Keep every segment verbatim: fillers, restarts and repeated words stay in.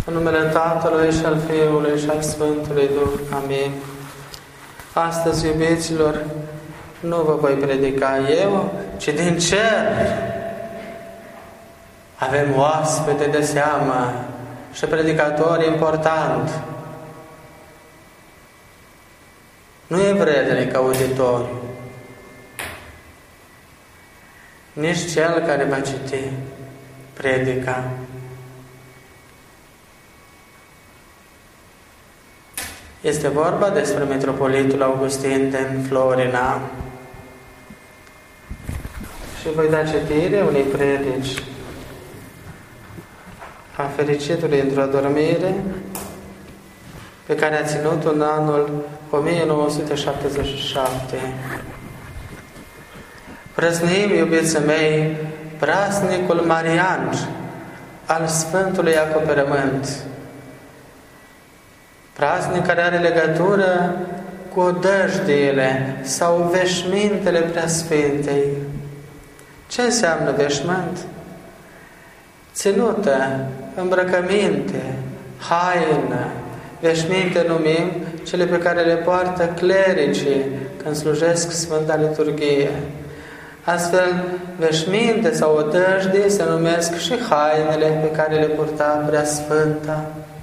În numele Tatălui și al Fiului și al Sfântului Duh. Amin. Astăzi, iubiților, nu vă voi predica eu, ci din cer. Avem oaspete de seamă și predicator important. Nu e vrednic auditoriu, nici cel care va citi predica. Este vorba despre Mitropolitul Augustin din Florina. Și voi da citire unei predici a fericitului într-o adormire pe care a ținut-o în anul o mie nouă sute șaptezeci și șapte. Prăznim, iubiții mei, praznicul marian al Sfântului Acoperământ. Praznic care are legătură cu odăjdiile sau veșmintele Preasfintei. Ce înseamnă veșmânt? Ținută, îmbrăcăminte, haină. Veșminte numim cele pe care le poartă clericii când slujesc Sfânta Liturghie. Astfel, veșminte sau odăjdii se numesc și hainele pe care le purta Preasfânta.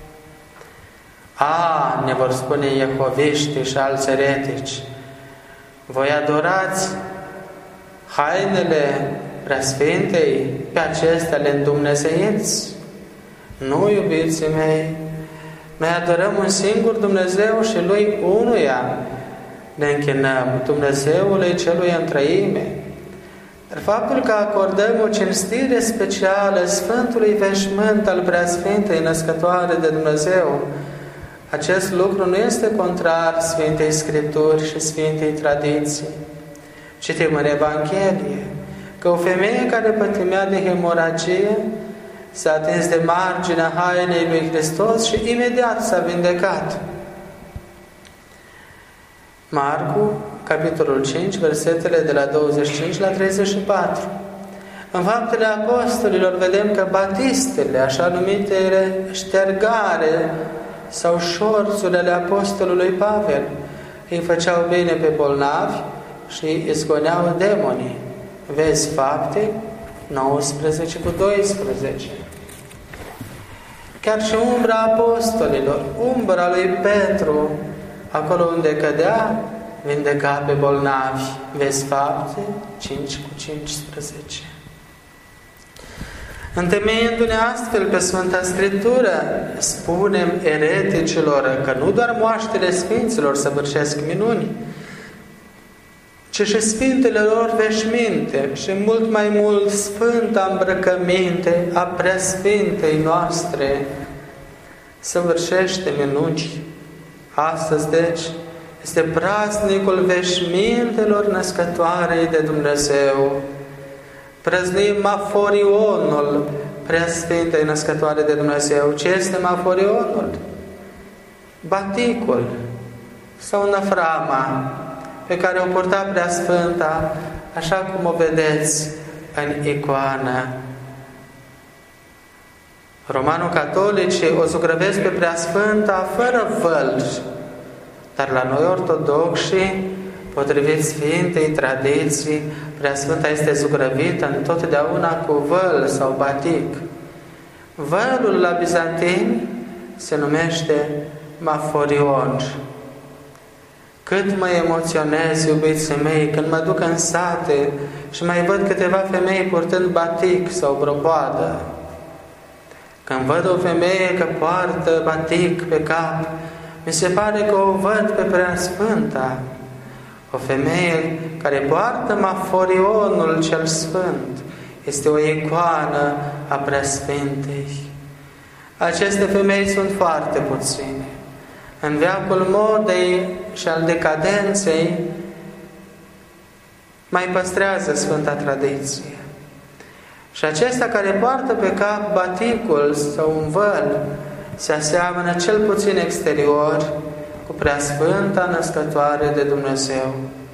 A, ne vor spune iehoviștii și alți eretici, voi adorați hainele Preasfintei, pe acestea le îndumnezeiți? Nu, iubiții mei, noi adorăm un singur Dumnezeu și Lui unuia ne închinăm, Dumnezeului celui în trăime. Dar faptul că acordăm o cinstire specială Sfântului veșmânt al Preasfintei Născătoare de Dumnezeu, acest lucru nu este contrar Sfintei Scripturi și Sfintei Tradiții. Citim în Evanghelie că o femeie care pătimea de hemoragie s-a atins de marginea hainei lui Hristos și imediat s-a vindecat. Marcu, capitolul cinci, versetele de la douăzeci și cinci la treizeci și patru. În Faptele Apostolilor vedem că batistele, așa numitele ștergare sau șorțurile ale apostolului Pavel, îi făceau bine pe bolnavi și îi izgoneau demonii. Vezi Fapte nouăsprezece cu doisprezece. Chiar și umbra apostolilor, umbra lui Petru, acolo unde cădea, vindeca pe bolnavi. Vezi Fapte cinci cu cincisprezece. Întemeiindu-ne astfel pe Sfânta Scriptură, spunem ereticilor că nu doar moaștele Sfinților săvârșesc minuni, ci și Sfintele lor veșminte și mult mai mult Sfânta îmbrăcăminte a Preasfintei noastre săvârșește minuni. Astăzi, deci, este praznicul veșmintelor Născătoarei de Dumnezeu. Prăznim Maforionul Preasfintei Născătoare de Dumnezeu. Ce este Maforionul? Baticul sau năframa pe care o purta Preasfânta, așa cum o vedeți în icoană. Romano-catolicii o zugrăvesc pe Preasfânta fără vălci, dar la noi ortodoxi, potrivit Sfintei Tradiții, Preasfânta este zugrăvită întotdeauna cu văl sau batic. Vălul la bizantini se numește maforion. Cât mă emoționez, iubiții mei, când mă duc în sate și mai văd câteva femei purtând batic sau bropoadă. Când văd o femeie că poartă batic pe cap, mi se pare că o văd pe Preasfânta. O femeie care poartă Maforionul cel Sfânt este o icoană a Preasfintei. Aceste femei sunt foarte puține. În veacul modei și al decadenței mai păstrează Sfânta Tradiție. Și acestea care poartă pe cap baticul sau un văl se aseamănă cel puțin exterior cu Preasfânta Născătoare de Dumnezeu.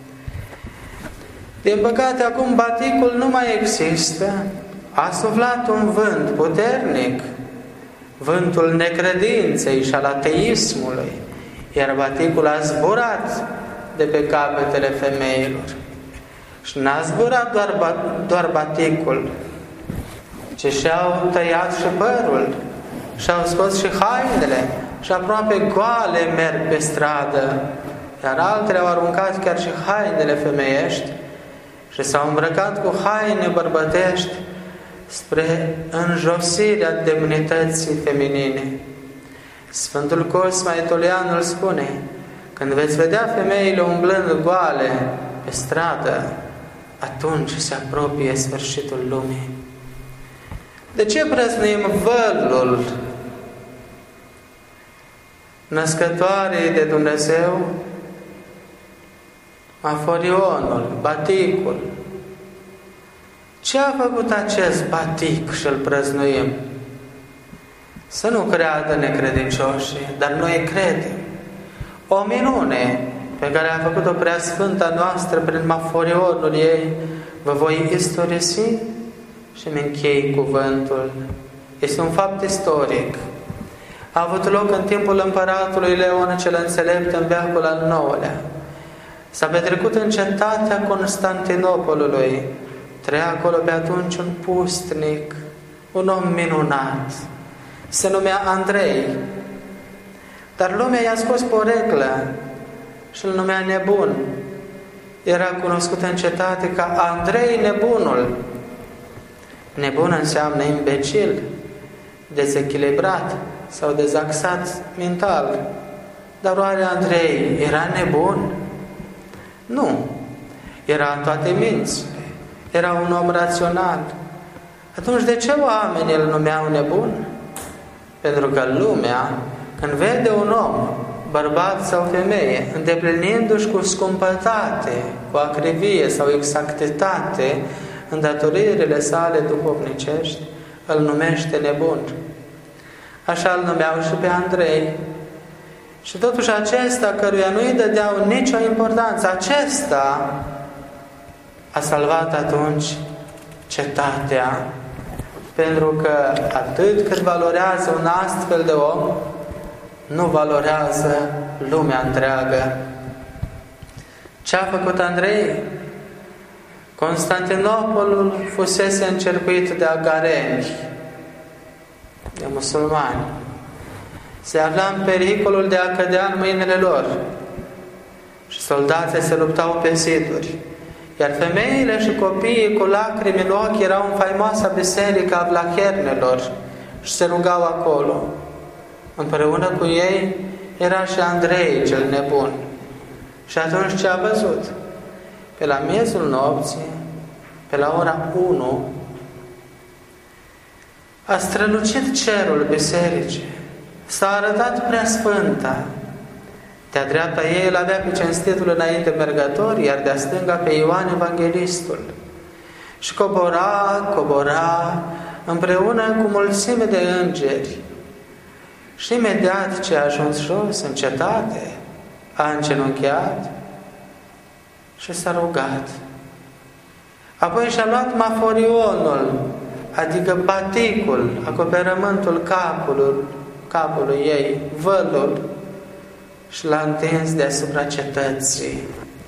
Din păcate, acum baticul nu mai există. A suflat un vânt puternic vântul necredinței și al ateismului, iar baticul a zburat de pe capetele femeilor. Și n-a zburat doar, doar baticul, ci și-au tăiat și părul, și-au scos și hainele, și aproape goale merg pe stradă, iar altele au aruncat chiar și hainele femeiești și s-au îmbrăcat cu haine bărbătești spre înjosirea demnității feminine. Sfântul Cosma Etolianul spune: când veți vedea femeile umblând goale pe stradă, atunci se apropie sfârșitul lumii. De ce prăznuim vălul născătoarei de Dumnezeu, aforionul, baticul? Ce a făcut acest batic și îl prăznuim? Să nu creadă necredincioșii, dar noi credem. O minune pe care a făcut-o Preasfânta noastră prin maforionul ei, vă voi istorisi și îmi închei cuvântul. Este un fapt istoric. A avut loc în timpul împăratului Leon cel Înțelept, în veacul al nouălea. S-a petrecut în cetatea Constantinopolului. Trăia acolo pe atunci un pustnic, un om minunat. Se numea Andrei. Dar lumea i-a scos poreclă și îl numea nebun. Era cunoscut în cetate ca Andrei nebunul. Nebun înseamnă imbecil, dezechilibrat sau dezaxat mental. Dar oare Andrei era nebun? Nu. Era în toate mințile. Era un om rațional. Atunci de ce oamenii îl numeau nebun? Pentru că lumea, când vede un om, bărbat sau femeie, îndeplinindu-și cu scumpătate, cu acrivie sau exactitate îndatoririle sale duhovnicești, îl numește nebun. Așa îl numeau și pe Andrei. Și totuși acesta, căruia nu îi dădeau nicio importanță, acesta a salvat atunci cetatea. Pentru că atât cât valorează un astfel de om, nu valorează lumea întreagă. Ce a făcut Andrei? Constantinopolul fusese încercuit de agareni, de musulmani. Se afla în pericolul de a cădea în mâinile lor și soldații se luptau pe ziduri. Iar femeile și copiii cu lacrimi în ochi erau în faimoasa biserică a Vlachernelor și se rugau acolo. Împreună cu ei era și Andrei cel nebun. Și atunci ce a văzut? Pe la miezul nopții, pe la ora unu, a strălucit cerul bisericii. S-a arătat Preasfânta. De-a dreapta ei îl avea pe cinstitul înainte mergător, iar de-a stânga pe Ioan Evanghelistul. Și cobora, cobora, împreună cu mulțime de îngeri. Și imediat ce a ajuns jos, în cetate, a îngenunchiat și s-a rugat. Apoi și-a luat maforionul, adică baticul, acoperământul capului, capului ei, vălul, și l-a întins deasupra cetății.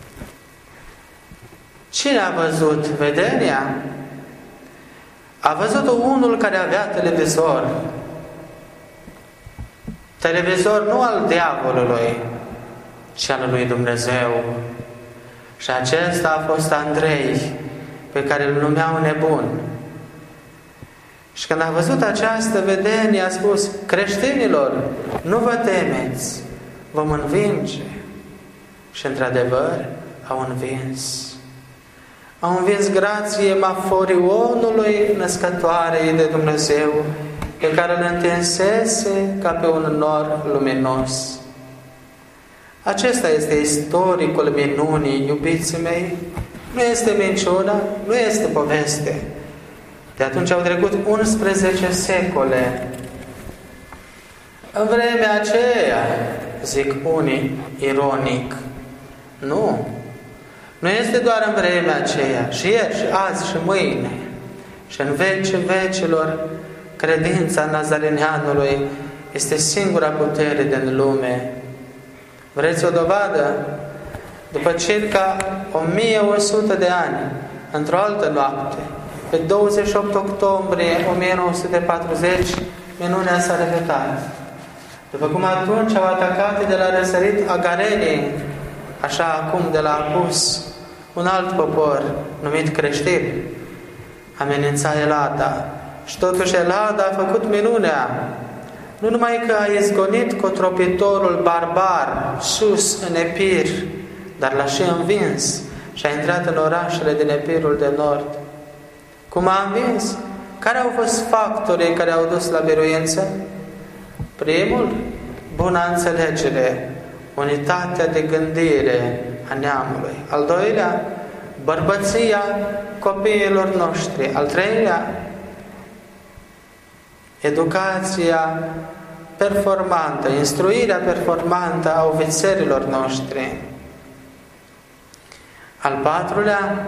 Cine a văzut vedenia? A văzut unul care avea televizor. Televizor nu al diavolului, ci al lui Dumnezeu. Și acesta a fost Andrei, pe care îl numeau nebun. Și când a văzut această vedenie, a spus: creștinilor, nu vă temeți, vom învinge. Și într-adevăr au învins. Au învins grație maforionului născătoarei de Dumnezeu, pe care îl întinsese ca pe un nor luminos. Acesta este istoricul minunii, iubiții mei. Nu este minciună, nu este poveste. De atunci au trecut unsprezece secole. În vremea aceea, zic unii ironic, nu. Nu este doar în vremea aceea, și ieri, și azi, și mâine, și în vecii vecilor, credința nazarineanului este singura putere din lume. Vreți o dovadă? După circa o mie o sută de ani, într-o altă noapte, pe douăzeci și opt octombrie o mie nouă sute patruzeci, minunea s-a repetat. După cum atunci au atacat de la răsărit agarenii, așa acum de la Apus, un alt popor numit creștin, amenința Elada. Și totuși Elada a făcut minunea. Nu numai că a izgonit cotropitorul barbar sus în Epir, dar l-a și învins și a intrat în orașele din Epirul de Nord. Cum a învins? Care au fost factorii care au dus la biruință? Primul, buna înțelegere, unitatea de gândire a neamului. Al doilea, bărbăția copiilor noștri. Al treilea, educația performantă, instruirea performantă a ofițerilor noștri. Al patrulea,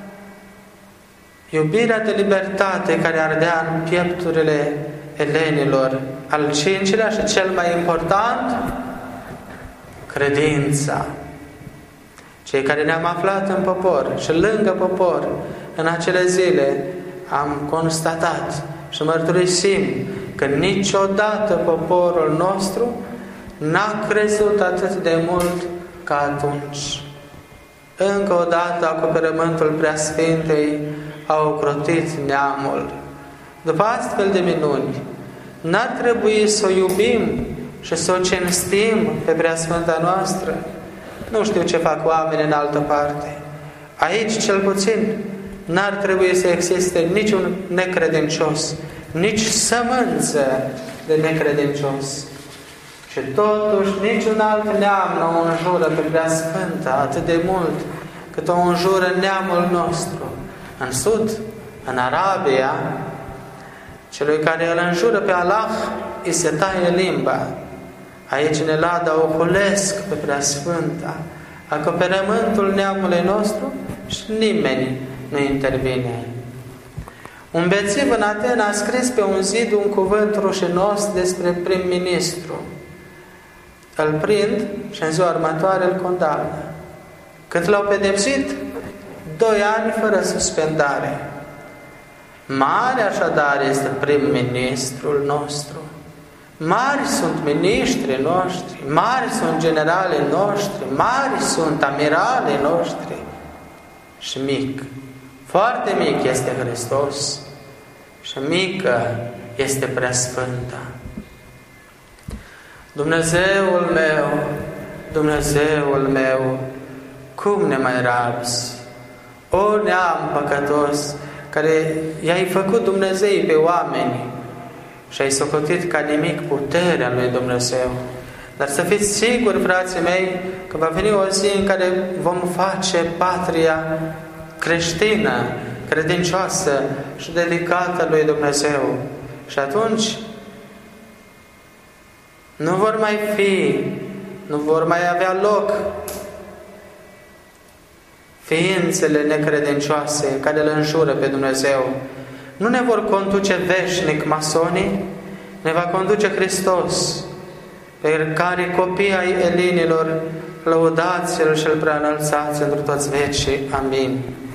iubirea de libertate care ardea în piepturile elenilor. Al cincilea și cel mai important, credința. Cei care ne-am aflat în popor și lângă popor în acele zile am constatat și mărturisim că niciodată poporul nostru n-a crezut atât de mult ca atunci. Încă o dată acoperământul Preasfintei a ocrotit neamul. După astfel de minuni, n-ar trebui să o iubim și să o cinstim pe Preasfânta noastră? Nu știu ce fac oamenii în altă parte. Aici, cel puțin, n-ar trebui să existe niciun necredincios, nici sămânță de necredincios. Și totuși niciun alt neam nu o înjură pe Preasfânta atât de mult cât o înjură neamul nostru. În Sud, în Arabia, celui care îl înjură pe Allah îi se taie limba. Aici în Elada o hulesc pe Preasfânta, acoperământul neamului nostru și nimeni nu intervine. Un bețiv în Atena a scris pe un zid un cuvânt rușinos despre prim-ministru. Îl prind și în ziua următoare îl condamnă. Cât l-au pedepsit? Doi ani fără suspendare. Mare așadar este prim-ministrul nostru. Mari sunt miniștrii noștri, mari sunt generalii noștri, mari sunt amiralii noștri. Și mic, foarte mic este Hristos și mică este Preasfânta. Dumnezeul meu, Dumnezeul meu, cum ne mai rabzi? O neam păcătos, care i-ai făcut Dumnezei pe oameni și ai socotit ca nimic puterea lui Dumnezeu. Dar să fiți siguri, frații mei, că va veni o zi în care vom face patria creștină, credincioasă și dedicată lui Dumnezeu. Și atunci nu vor mai fi, nu vor mai avea loc ființele necredincioase care îl înjură pe Dumnezeu. Nu ne vor conduce veșnic masonii, ne va conduce Hristos, pe care copiii ai elinilor, lăudați-L și-L preanălțați într toți vecii. Amin.